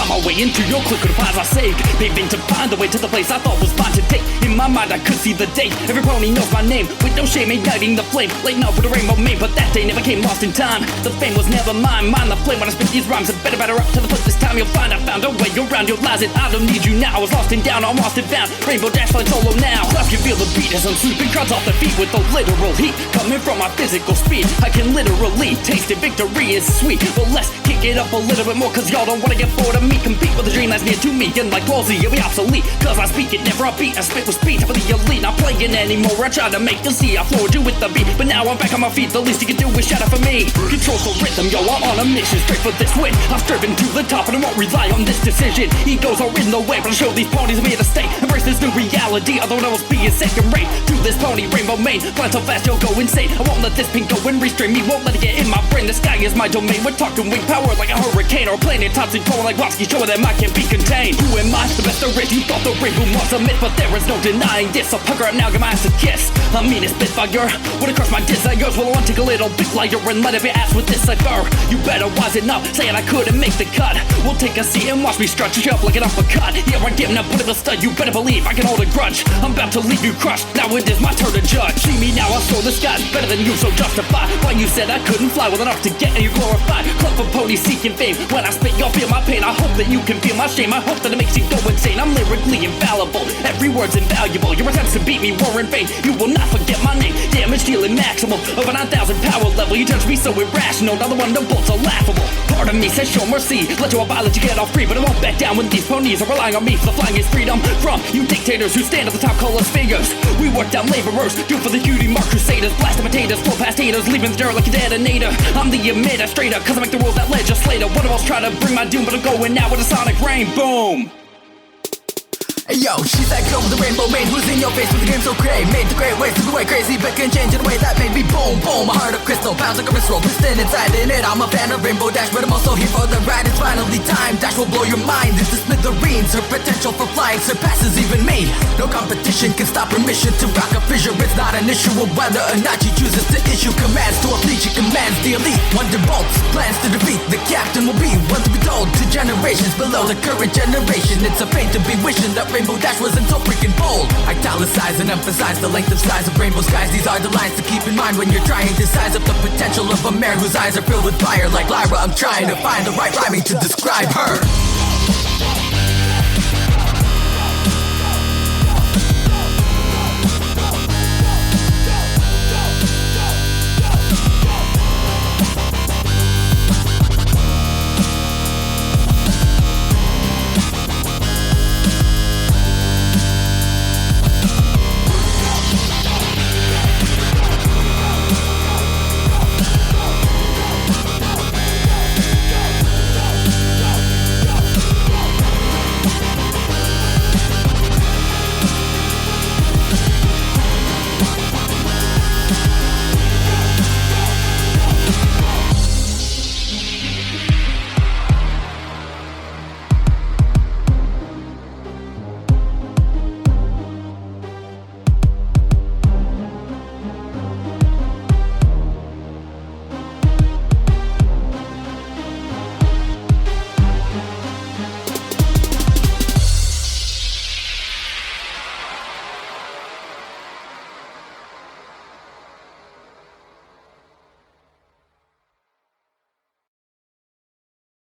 Found my way into your clique with the pies I saved, paving to find the way to the place I thought was fine to take. In my mind I could see the day, every pony knows my name, with no shame igniting the flame. Late night with a rainbow mane, but that day never came, lost in time. The fame was never mine, mind the flame when I spit these rhymes. And better up to the foot this time, you'll find I found a way around your lies, and I don't need you now. I was lost and down, I'm lost and found. Rainbow Dash flying solo now. I can feel the beat as I'm sweeping crowds off the feet with the literal heat coming from my physical speed. I can literally taste it, victory is sweet. But let's kick it up a little bit more, cause y'all don't wanna get bored of me. Compete with a dream that's near to me, and like palsy, you'll be obsolete. Cause I speak it, never upbeat, I spit with speed. Top of the elite, not playing anymore. I try to make you see I floored you with the beat, but now I'm back on my feet. The least you can do is shatter for me. Control the rhythm, yo, I'm on a mission straight for this win. I've striven to the top and I won't rely on this decision. Egos are in the way, but I'll show these ponies I'm here to stay. Embrace this new reality, although I was being second rate. To this pony, rainbow mane, flying so fast you'll go insane. I won't let this pin go and restrain me, won't let it get in my brain. The sky is my domain, we're talking wing power like a hurricane, or a plane in toxic flowing like Watsky, showing them I can be contained. Who am I? The best there is. You thought the rainbow was a myth, but there is no denying this. So pucker up now, get my ass a kiss. I mean it's Spitfire, wanna crush my desires. Well I want to take a little bit lighter and let it be ass with this cigar. You better wisen up, saying I couldn't make the cut. We'll take a seat and watch me stretch you up like an uppercut. Here I give, now put in the stud, you better believe I can hold a grudge. I'm about to leave you crushed, now it is my turn to judge. See me now, I saw the sky's better than you, so justify why you said I couldn't fly well enough to get you glorified. Club for pony seeking fame, when I spit you'll feel my pain. I hope that you can feel my shame, I hope that it makes you go insane. I'm lyrically infallible, every word's invaluable. Your attempts to beat me were in vain, you will not forget my name. Damage dealing maximal, over 9,000 power level. You judge me so irrational, now the wonderbolts are laughable. Part of me says show mercy, let you abide, let you get off free. But I won't back down when these ponies are relying on me for the flying is freedom. From you dictators who stand at the top, call us figures. We work down laborers, do for the cutie mark crusaders. Blast the potatoes, flow past haters, leaving the dirt like a detonator. I'm the administrator, cause I make the rules that legislator. One of us try to bring my doom, but I'm going now with a sonic rain, boom. Hey yo, she's that girl with the rainbow mane, who's in your face with the game so great. Made the great ways to be way crazy, but can change in a way that made me boom, boom. My heart of crystal, pounds like a wrist roll, piston inside in it. I'm a fan of Rainbow Dash, but I'm also here for the ride. It's finally time, Dash will blow your mind. This is smithereens, her potential for flying surpasses even me. No competition can stop her mission to rock a fissure. It's not an issue of whether or not she chooses to issue commands to a fleet. She commands the elite, Wonderbolts, plans to defeat. The captain will be one to be told to generations below the current generation. It's a pain to be wishing that Rainbow Dash wasn't so freaking bold. Italicize and emphasize the length of size of rainbow skies. These are the lines to keep in mind when you're trying to size up the potential of a mare whose eyes are filled with fire like Lyra. I'm trying to find the right rhyming to describe her.